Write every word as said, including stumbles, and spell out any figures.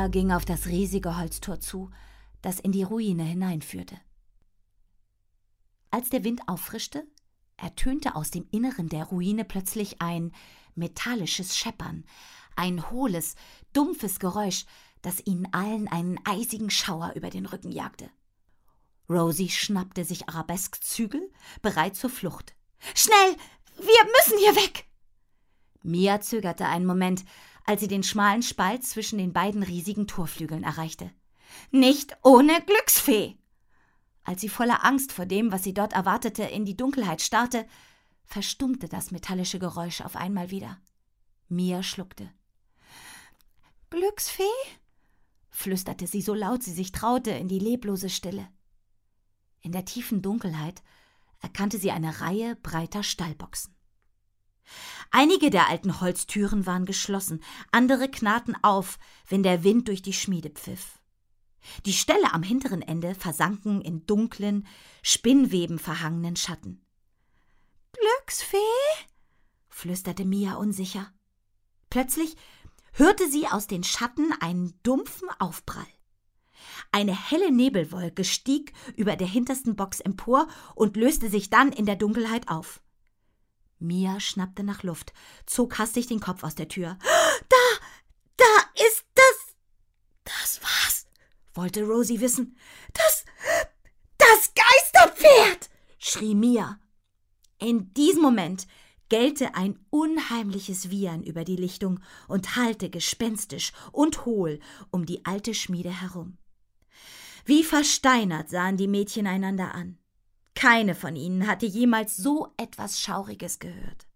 Mia ging auf das riesige Holztor zu, das in die Ruine hineinführte. Als der Wind auffrischte, ertönte aus dem Inneren der Ruine plötzlich ein metallisches Scheppern, ein hohles, dumpfes Geräusch, das ihnen allen einen eisigen Schauer über den Rücken jagte. Rosie schnappte sich Arabesques Zügel, bereit zur Flucht. »Schnell! Wir müssen hier weg!« Mia zögerte einen Moment, als sie den schmalen Spalt zwischen den beiden riesigen Torflügeln erreichte. »Nicht ohne Glücksfee!« Als sie voller Angst vor dem, was sie dort erwartete, in die Dunkelheit starrte, verstummte das metallische Geräusch auf einmal wieder. Mia schluckte. »Glücksfee?« flüsterte sie so laut sie sich traute in die leblose Stille. In der tiefen Dunkelheit erkannte sie eine Reihe breiter Stallboxen. Einige der alten Holztüren waren geschlossen, andere knarrten auf, wenn der Wind durch die Schmiede pfiff. Die Ställe am hinteren Ende versanken in dunklen, spinnwebenverhangenen Schatten. »Glücksfee?« flüsterte Mia unsicher. Plötzlich hörte sie aus den Schatten einen dumpfen Aufprall. Eine helle Nebelwolke stieg über der hintersten Box empor und löste sich dann in der Dunkelheit auf. Mia schnappte nach Luft, zog hastig den Kopf aus der Tür. »Da, da ist das... das was?« wollte Rosie wissen. »Das... das Geisterpferd!« schrie Mia. In diesem Moment gellte ein unheimliches Wiehern über die Lichtung und hallte gespenstisch und hohl um die alte Schmiede herum. Wie versteinert sahen die Mädchen einander an. Keine von ihnen hatte jemals so etwas Schauriges gehört.